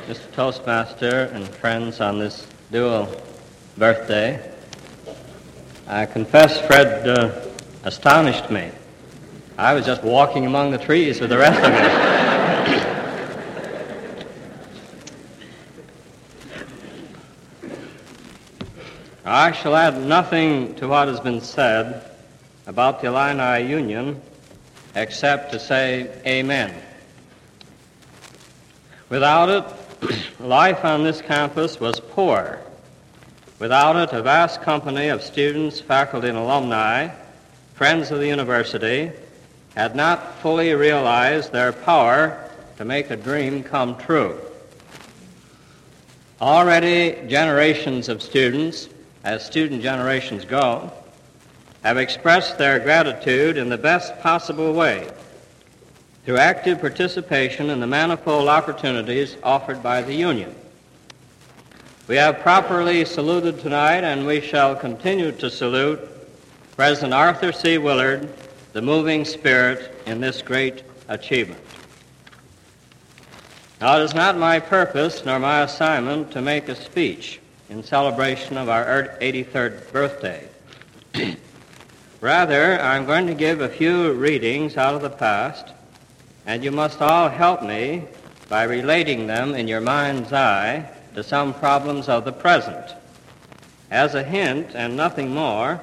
Mr. Toastmaster and friends on this dual birthday. I confess Fred astonished me. I was just walking among the trees with the rest of you. I shall add nothing to what has been said about the Illini Union except to say amen. Without it, life on this campus was poor. Without it, a vast company of students, faculty, and alumni, friends of the university, had not fully realized their power to make a dream come true. Already, generations of students, as student generations go, have expressed their gratitude in the best possible way through active participation in the manifold opportunities offered by the Union. We have properly saluted tonight, and we shall continue to salute President Arthur C. Willard, the moving spirit in this great achievement. Now, it is not my purpose nor my assignment to make a speech in celebration of our 83rd birthday. Rather, I'm going to give a few readings out of the past, and you must all help me by relating them in your mind's eye to some problems of the present. As a hint, and nothing more,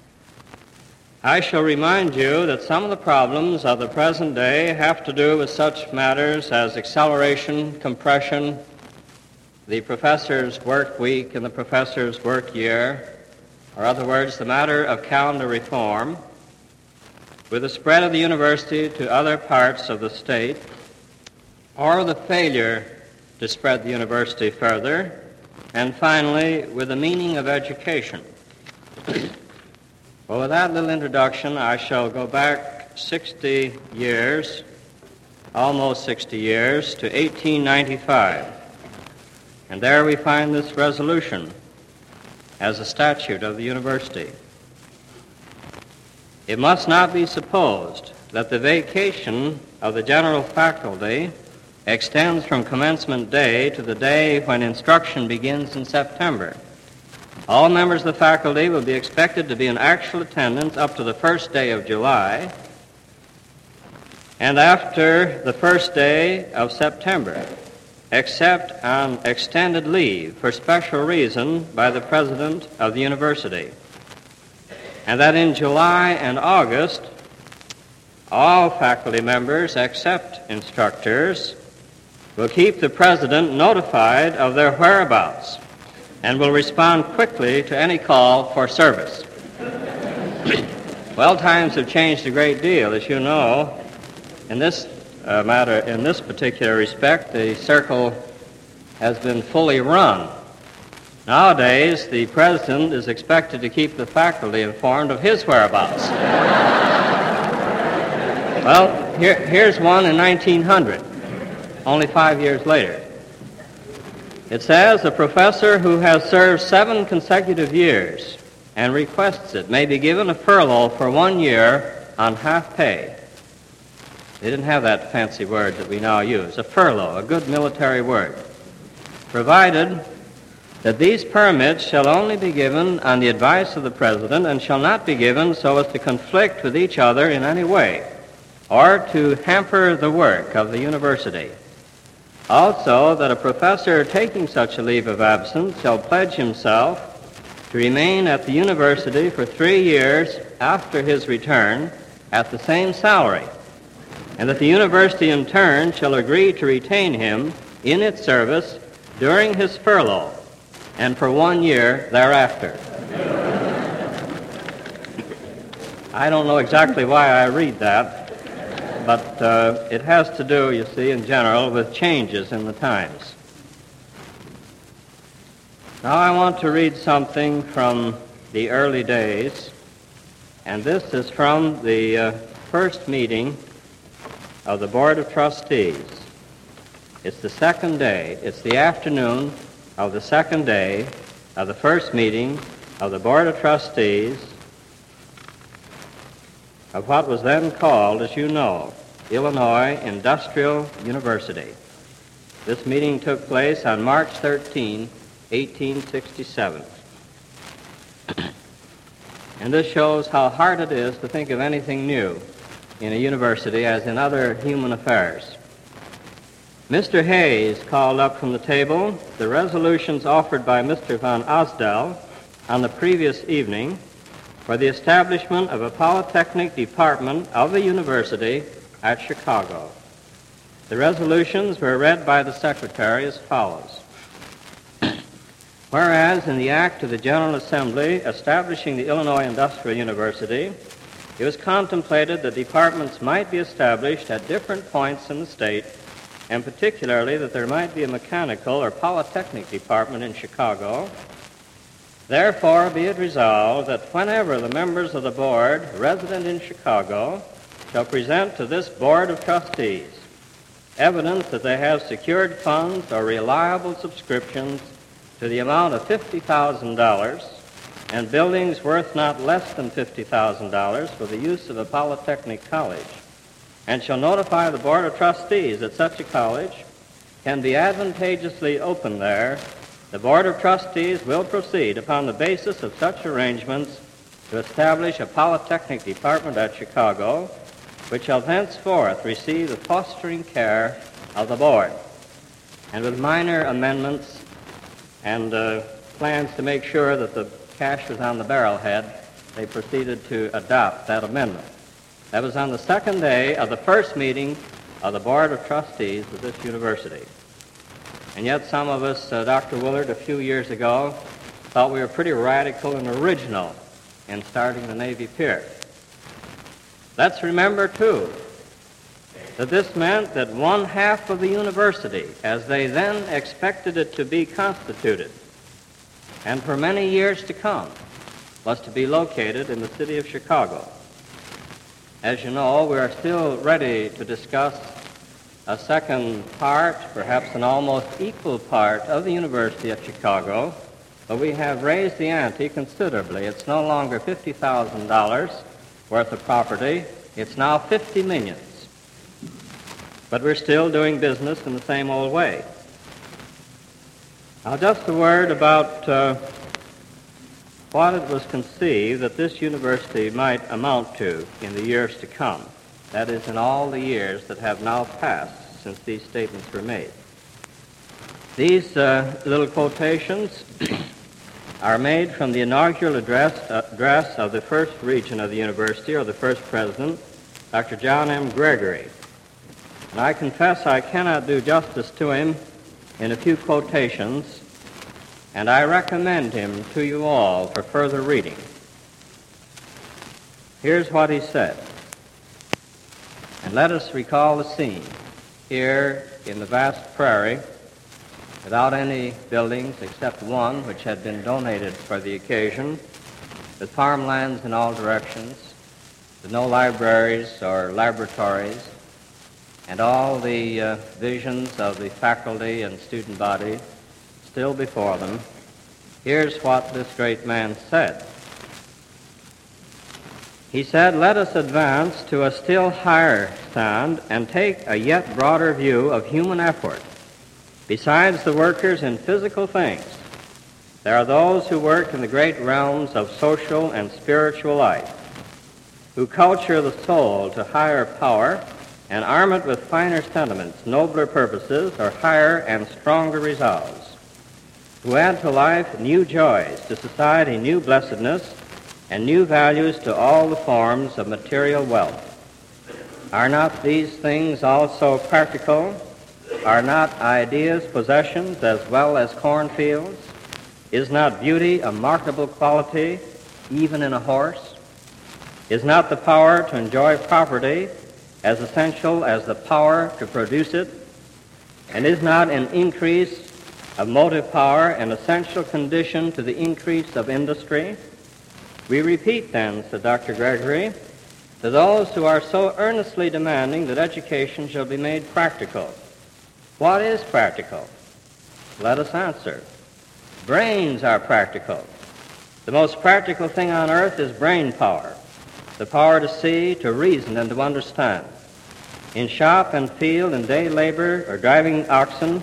I shall remind you that some of the problems of the present day have to do with such matters as acceleration, compression, the professor's work week and the professor's work year, or other words, the matter of calendar reform, with the spread of the university to other parts of the state, or the failure to spread the university further, and finally, with the meaning of education. Well, with that little introduction, I shall go back 60 years, almost 60 years, to 1895. And there we find this resolution as a statute of the university. It must not be supposed that the vacation of the general faculty extends from commencement day to the day when instruction begins in September. All members of the faculty will be expected to be in actual attendance up to the first day of July and after the first day of September, except on extended leave for special reason by the president of the university. And that in July and August, all faculty members, except instructors, will keep the president notified of their whereabouts and will respond quickly to any call for service. Well, times have changed a great deal, as you know. In this matter, in this particular respect, the circle has been fully run. Nowadays, the president is expected to keep the faculty informed of his whereabouts. Well, here's one in 1900, only 5 years later. It says, a professor who has served 7 consecutive years and requests it may be given a furlough for 1 year on half pay. They didn't have that fancy word that we now use, a furlough, a good military word, provided that these permits shall only be given on the advice of the president and shall not be given so as to conflict with each other in any way or to hamper the work of the university. Also, that a professor taking such a leave of absence shall pledge himself to remain at the university for 3 years after his return at the same salary, and that the university in turn shall agree to retain him in its service during his furlough and for 1 year thereafter. I don't know exactly why I read that, but it has to do, you see, in general, with changes in the times. Now I want to read something from the early days, and this is from the first meeting of the Board of Trustees. It's the second day, it's the afternoon of the second day of the first meeting of the Board of Trustees of what was then called, as you know, Illinois Industrial University. This meeting took place on March 13, 1867. And this shows how hard it is to think of anything new in a university as in other human affairs. Mr. Hayes called up from the table the resolutions offered by Mr. von Osdell on the previous evening for the establishment of a polytechnic department of the university at Chicago. The resolutions were read by the secretary as follows. Whereas in the act of the General Assembly establishing the Illinois Industrial University, it was contemplated that departments might be established at different points in the state, and particularly that there might be a mechanical or polytechnic department in Chicago. Therefore, be it resolved that whenever the members of the board resident in Chicago shall present to this Board of Trustees evidence that they have secured funds or reliable subscriptions to the amount of $50,000 and buildings worth not less than $50,000 for the use of a polytechnic college, and shall notify the Board of Trustees that such a college can be advantageously opened there, the Board of Trustees will proceed upon the basis of such arrangements to establish a polytechnic department at Chicago, which shall thenceforth receive the fostering care of the Board. And with minor amendments and plans to make sure that the cash was on the barrelhead, they proceeded to adopt that amendment. That was on the second day of the first meeting of the Board of Trustees of this university. And yet some of us, Dr. Willard, a few years ago, thought we were pretty radical and original in starting the Navy Pier. Let's remember, too, that this meant that one half of the university, as they then expected it to be constituted, and for many years to come, was to be located in the city of Chicago. As you know, we are still ready to discuss a second part, perhaps an almost equal part, of the University of Chicago, but we have raised the ante considerably. It's no longer $50,000 worth of property. It's now $50 million. But we're still doing business in the same old way. Now, just a word about what it was conceived that this university might amount to in the years to come. That is, in all the years that have now passed since these statements were made. These little quotations are made from the inaugural address of the first regent of the university, or the first president, Dr. John M. Gregory. And I confess I cannot do justice to him in a few quotations, and I recommend him to you all for further reading. Here's what he said. And let us recall the scene here in the vast prairie, without any buildings except one which had been donated for the occasion, with farmlands in all directions, with no libraries or laboratories, and all the visions of the faculty and student body still before them. Here's what this great man said. He said, "Let us advance to a still higher stand and take a yet broader view of human effort. Besides the workers in physical things, there are those who work in the great realms of social and spiritual life, who culture the soul to higher power and arm it with finer sentiments, nobler purposes, or higher and stronger resolves, who add to life new joys, to society new blessedness, and new values to all the forms of material wealth. Are not these things also practical? Are not ideas possessions as well as cornfields? Is not beauty a marketable quality, even in a horse? Is not the power to enjoy property as essential as the power to produce it? And is not an increase of motive power an essential condition to the increase of industry? We repeat then, said Dr. Gregory, to those who are so earnestly demanding that education shall be made practical. What is practical? Let us answer. Brains are practical. The most practical thing on earth is brain power, the power to see, to reason, and to understand. In shop and field and day labor or driving oxen,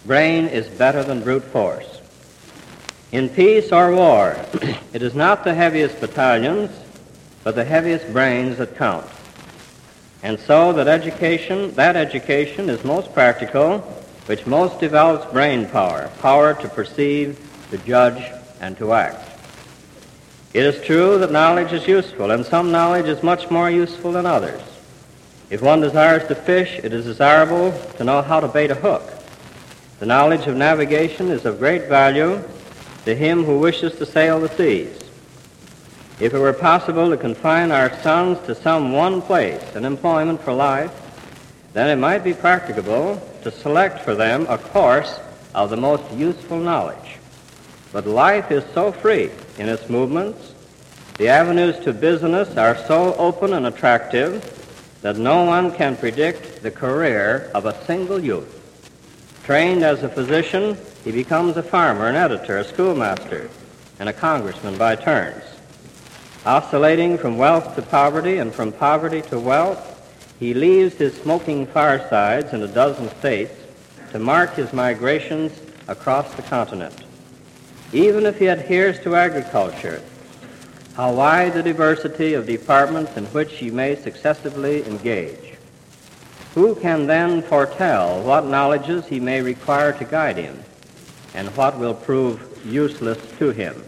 brain is better than brute force. In peace or war, it is not the heaviest battalions, but the heaviest brains that count. And so that education is most practical, which most develops brain power to perceive, to judge, and to act. It is true that knowledge is useful, and some knowledge is much more useful than others. If one desires to fish, it is desirable to know how to bait a hook. The knowledge of navigation is of great value to him who wishes to sail the seas. If it were possible to confine our sons to some one place, an employment for life, then it might be practicable to select for them a course of the most useful knowledge. But life is so free in its movements, the avenues to business are so open and attractive, that no one can predict the career of a single youth. Trained as a physician, he becomes a farmer, an editor, a schoolmaster, and a congressman by turns. Oscillating from wealth to poverty and from poverty to wealth, he leaves his smoking firesides in a dozen states to mark his migrations across the continent. Even if he adheres to agriculture, how wide the diversity of departments in which he may successively engage. Who can then foretell what knowledges he may require to guide him, and what will prove useless to him?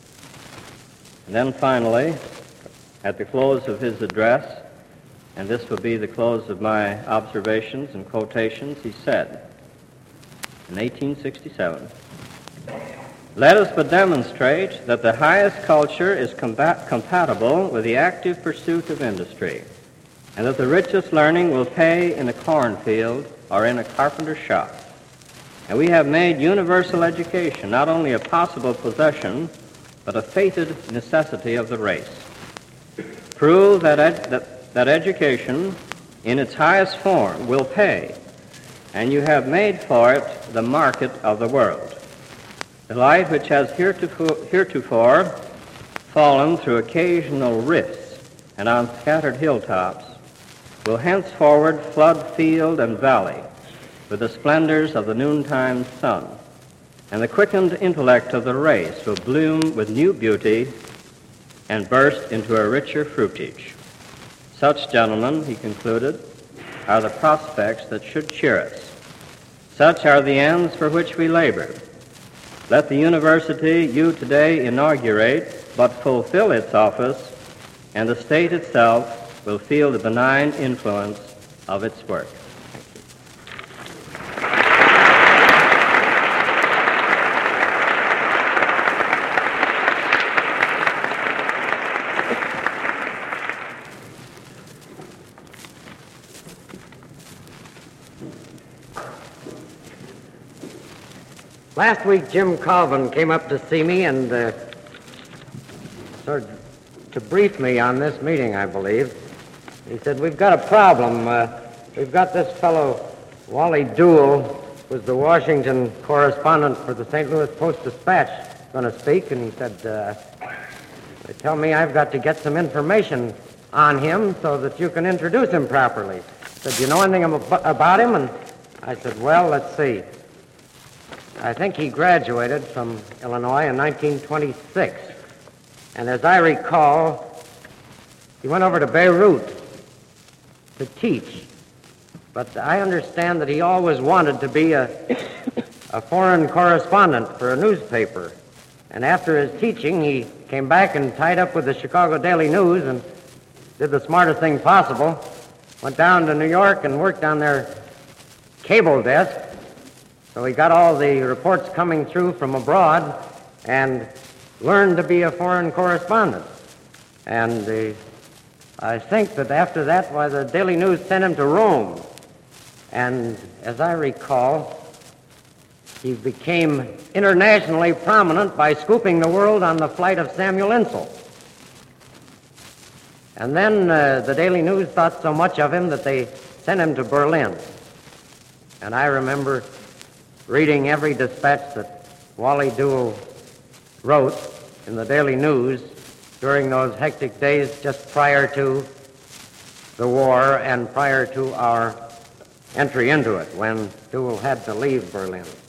And then finally, at the close of his address, and this will be the close of my observations and quotations, he said, in 1867, "Let us but demonstrate that the highest culture is compatible with the active pursuit of industry, and that the richest learning will pay in a cornfield or in a carpenter's shop. And we have made universal education not only a possible possession, but a fated necessity of the race. Prove that education in its highest form will pay, and you have made for it the market of the world. The light which has heretofore fallen through occasional rifts and on scattered hilltops will henceforward flood field and valley with the splendors of the noontime sun, and the quickened intellect of the race will bloom with new beauty and burst into a richer fruitage. Such, gentlemen," he concluded, "are the prospects that should cheer us. Such are the ends for which we labor. Let the university you today inaugurate but fulfill its office, and the state itself will feel the benign influence of its work." Last week, Jim Colvin came up to see me and sort of to brief me on this meeting, I believe. He said, "We've got a problem. We've got this fellow, Wally Duell, who's the Washington correspondent for the St. Louis Post-Dispatch, going to speak." And he said, "They tell me I've got to get some information on him so that you can introduce him properly." He said, "Do you know anything about him?" And I said, "Well, let's see. I think he graduated from Illinois in 1926. And as I recall, he went over to Beirut to teach. But I understand that he always wanted to be a foreign correspondent for a newspaper. And after his teaching, he came back and tied up with the Chicago Daily News and did the smartest thing possible. Went down to New York and worked on their cable desk. So he got all the reports coming through from abroad and learned to be a foreign correspondent. And I think that after that, the Daily News sent him to Rome. And as I recall, he became internationally prominent by scooping the world on the flight of Samuel Insull. And then the Daily News thought so much of him that they sent him to Berlin. And I remember reading every dispatch that Wally Duell wrote in the Daily News during those hectic days just prior to the war and prior to our entry into it, when Duell had to leave Berlin.